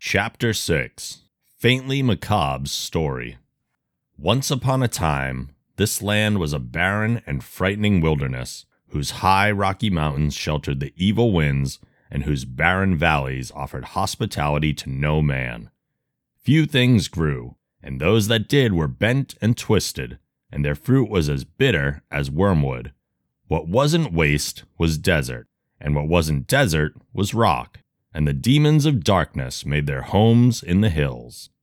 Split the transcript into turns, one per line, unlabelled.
Chapter 6 Faintly Macabre's Story. Once upon a time, this land was a barren and frightening wilderness, whose high rocky mountains sheltered the evil winds and whose barren valleys offered hospitality to no man. Few things grew, and those that did were bent and twisted, and their fruit was as bitter as wormwood. What wasn't waste was desert, and what wasn't desert was rock, and the demons of darkness made their homes in the hills.